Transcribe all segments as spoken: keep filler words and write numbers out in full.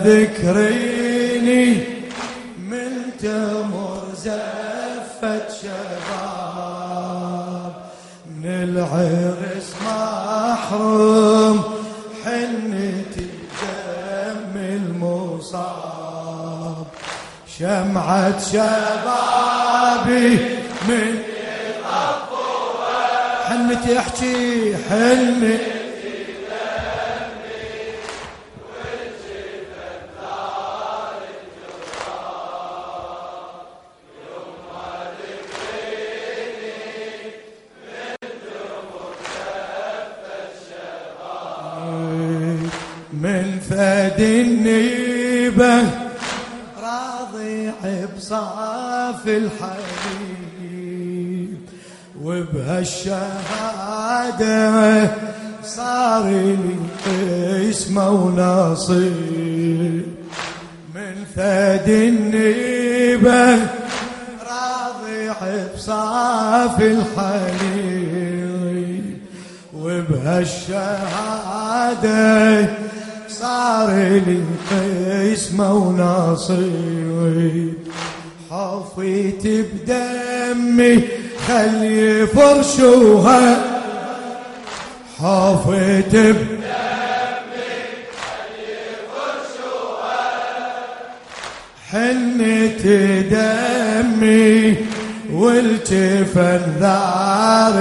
ذكريني من تمر زفت شباب، من العرس محروم حنتي دم المصاب، شمعة شبابي من حنتي احكي حنتي من فد النيبة راضي بصاف الحبيب، وبهالشهادة صار لي قسمة ونصيب. من فد النيبة راضي بصاف الحبيب، وبهالشهادة صار لي قسمة ونصيب. حفيت بدمي خلي فرشوها، حفيت بدمي خلي فرشوها، حنت دمي والجفن ذار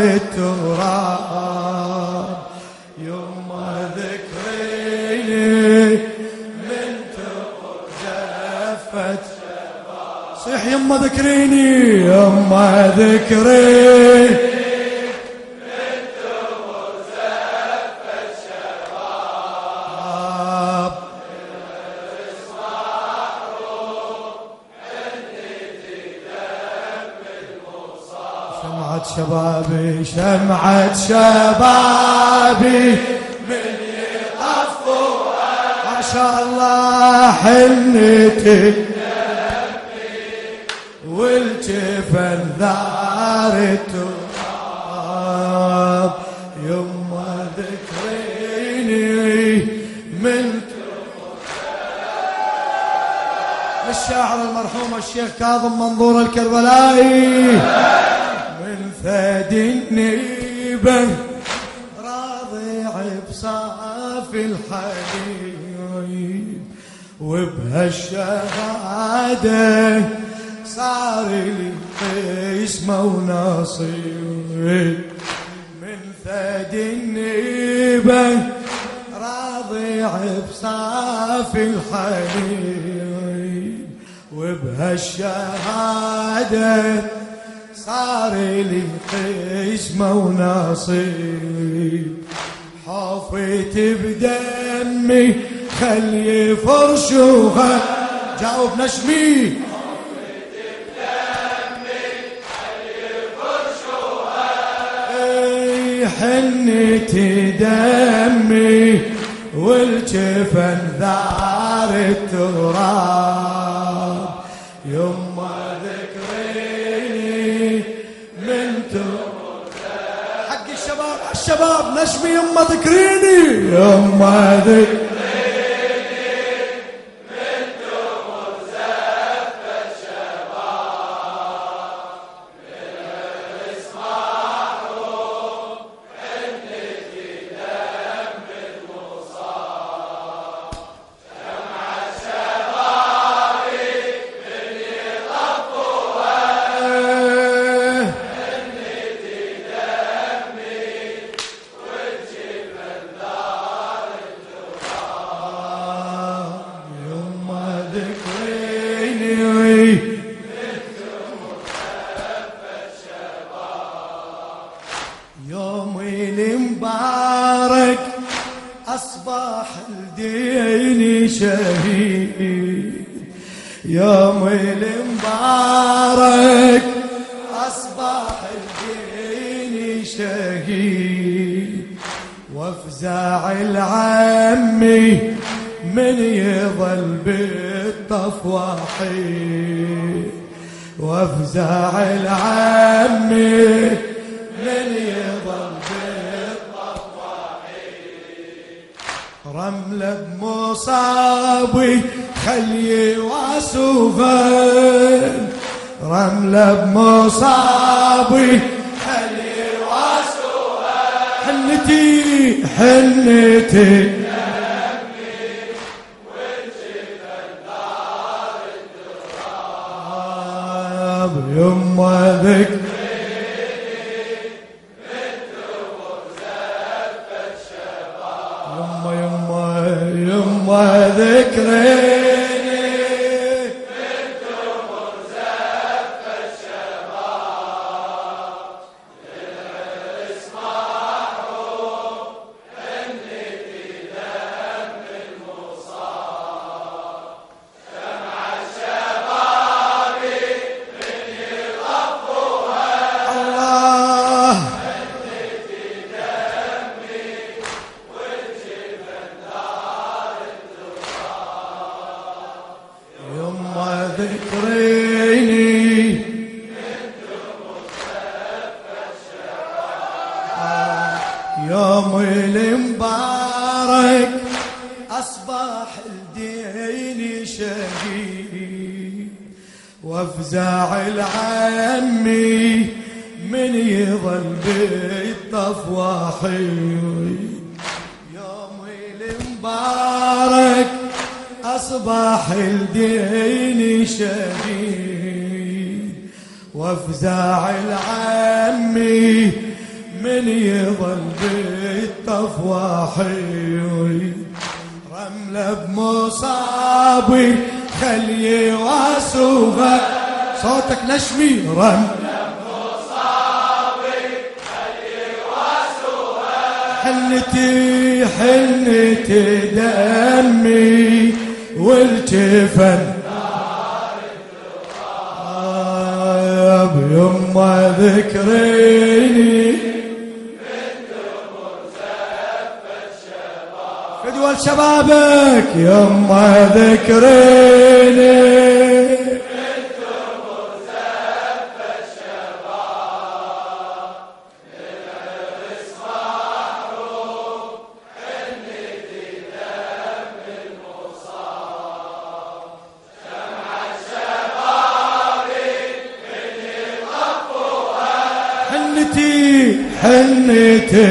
التراب. يما ذكريني من تمر زفت شباب، صيح يما ذكريني يما ذكريني من تمر زفت شباب، العرس محروم حنتي دم المصاب. شمعة شبابي شمعة شبابي من يطفوها، ما شاء الله حنتي والجفن ذار التراب. يما ذكريني من الشاعر المرحوم الشيخ كاظم منظور الكربلائي. من فد النيبة راضي بصاف الحبيب، وبهالشهادة صار لي قسمة ونصيب. من فد النيبة راضي بصاف الحبيب، وبهالشهادة صار لي قسمة ونصيب. حفيت بدمي خلي فرشوها، جاوب نشمي. حفيت بدمي خلي فرشوها، اي حنتي دمي والجفن ذار التراب. يما ذكريني من تمر حق الشباب الشباب نشمي يما ذكريني يما ذكريني من تمر زفت شباب، العرس محروم حنتي دم المصاب. شمعة شبابي من يطفوها، حنتي دمي والجفن ذار التراب. يما ذكريني من تمر زفت شباب، يومي المبارك أصبح لديني شهيد. يومي المبارك أصبح لديني شهيد، وافزع العمي من يظل بالطف وحيد، وافزع العمي من يظل بالطف وحيد. رملة بمصابي خلي واسوفن، رملة بمصابي خلي واسوفن، حنتي حنتي يما ذكريني بنت مزفة شباب، يما يما يما ذكريني بنت مزفة شباب، للعرس معروف حنتي دم المصاب، شمع الشبابي ذكريني بنت مزفة شباب، يوم المبارك أصبح الدين شهيد، وافزع العمي من يظل بالطف وحيد، يوم المبارك أصبح الدين شهيد، وافزع العمي من يظل بالطف وحيد، رملة بمصابي خلي واسوفة، صوتك نشمي، رملة بمصابي خلي واسوفة، حنتي حنتي دمي والجفن نار التراب، يما ذكريني بنت مزفة شباب، فدوى شبابك يما ذكريني بنت مزفة شباب، للعرس معروف حنتي دم المصاب، شمع الشبابي من يطفوها، حنتي حنتي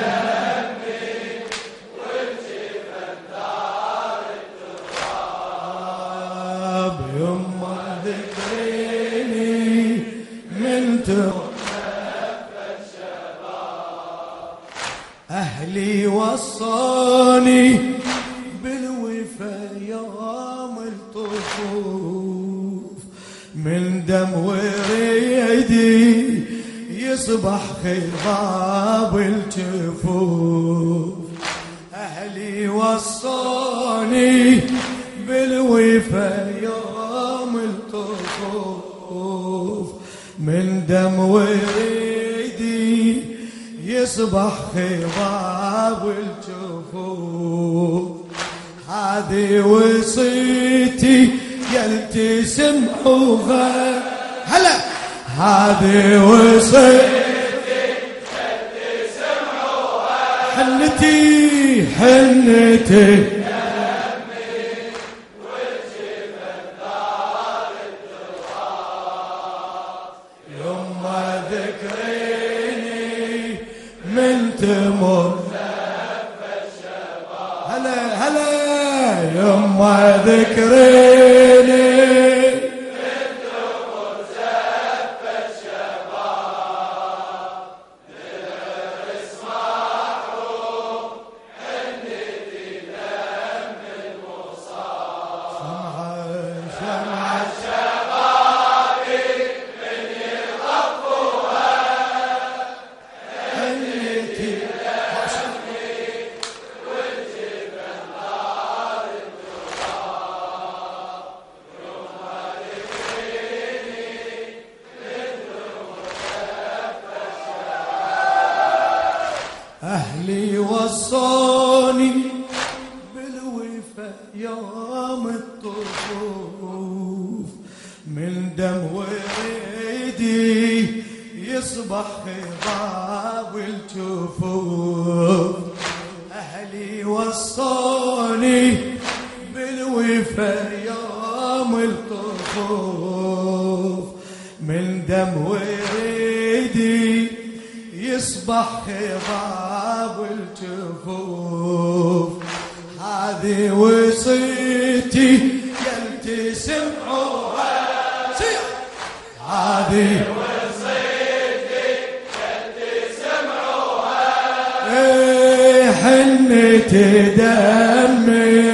يما ذكريني من تغفى الشباب، أهلي وصوني بالوفا يوم الطفوف، من دم وريدي يصبح خضاب الجفوف، أهلي وصوني بالوفا يوم الطفوف، من دم وريدي يصبح خضاب الجفوف، هذه وصيتي يلتسمعوها، هلا هذه وصيتي يلتسمعوها، حنتي حنتي ذكريني من تمر هلا هلا يما ذكريني من تمر زفة الشباب، للعرس معروف حنتي دم المصاب، شمعة شمعة الشبابي من يطفوها، حنتي والجبن نار التراب، يوم ذكريني بنت مزفة الشباب، أهلي وصوني بالوفا يوم الطفوف، من دم وريدي يصبح خضاب الجفوف، أهلي وصوني بالوفا يوم الطفوف، من دم وريدي يصبح خضاب الجفوف، هذه وصيتي يلتزم عوها، هذه وصيتي يلتزم عوها، ايه حنة دمي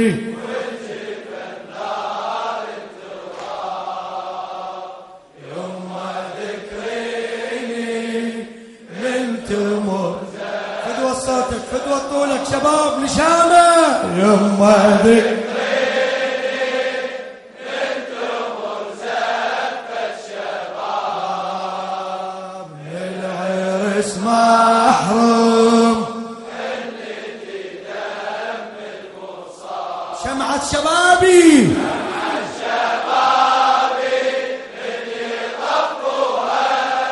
فدوة طولك شباب لشامة يما ذكريني من تمر زف الشباب، من العرس محروم خلتي دم المصاب، شمعة شبابي شمعة شبابي اللي طفوها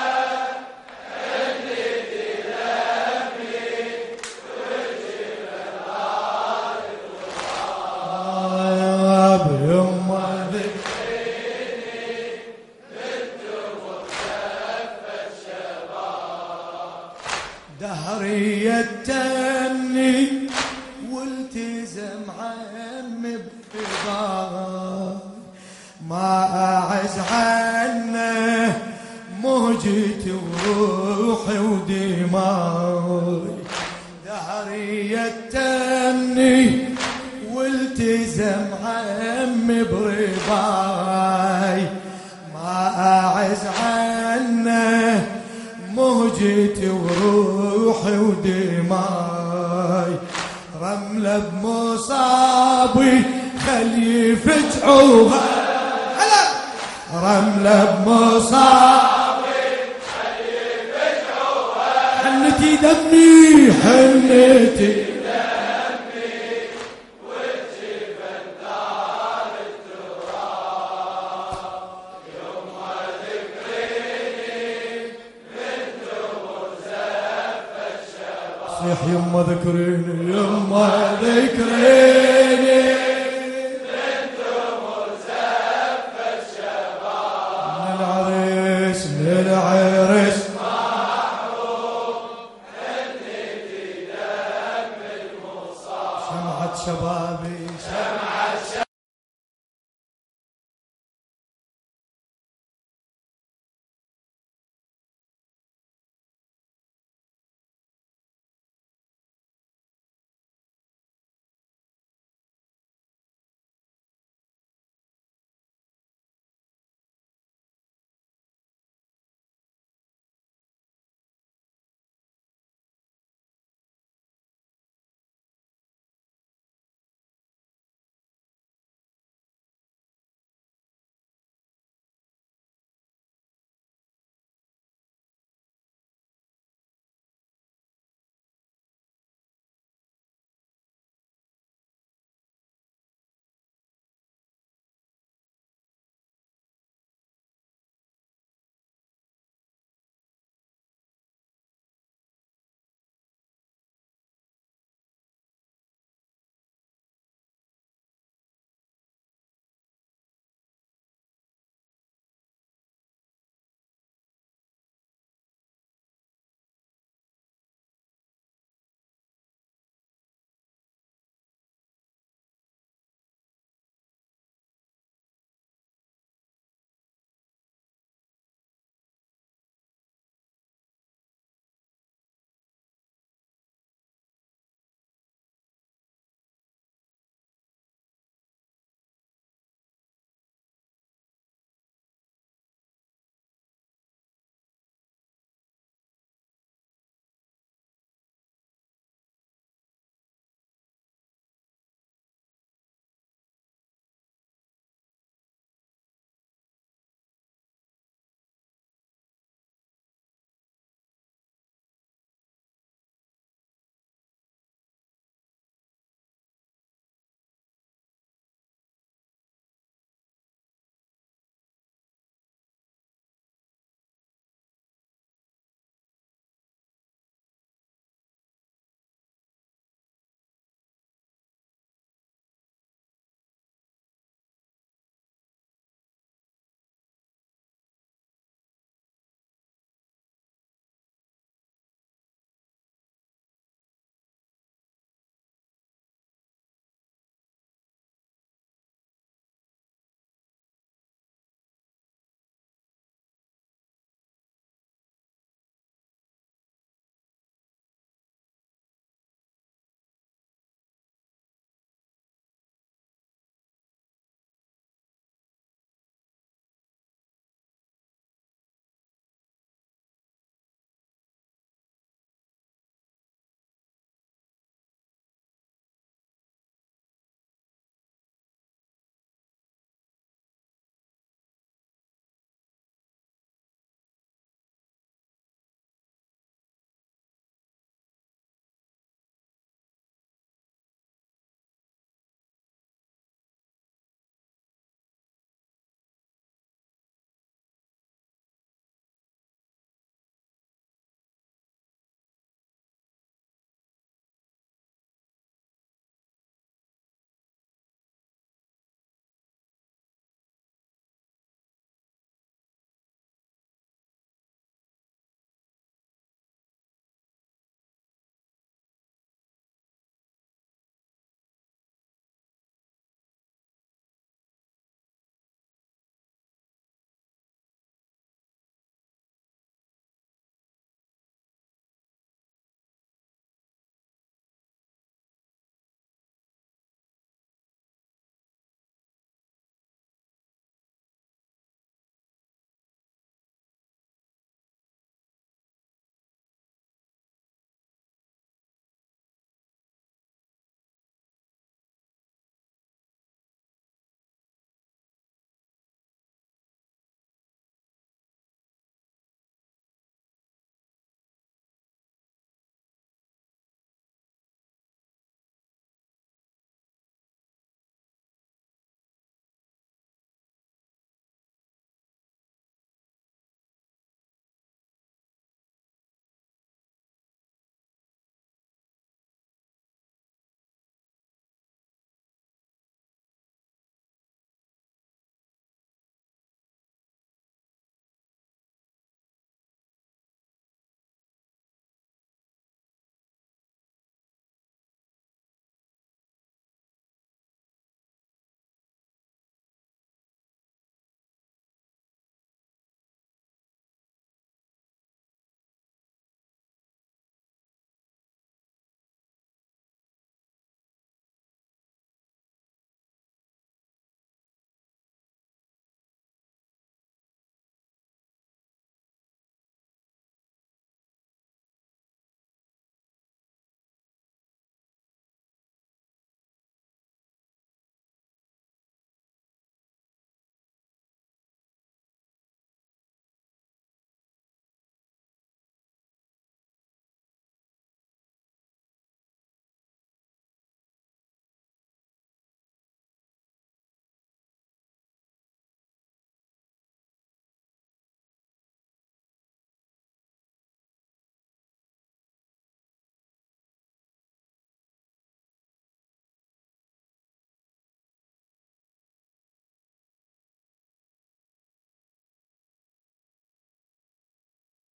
دهري يتني والتزم عم بفضاء، ما أعز عنه مهجتي وروحي ودماغي، دهري يتني والتزم عم برضاي، ما أعز عنه مهجتي وروحي ودماي، رملة بمصابي خلي يفجعوها، رملة بمصابي خلي يفجعوها، حنتي دمي حنتي دمي والجبل دار التراب، يما ذكريني صيح يما ذكريني يما ذكريني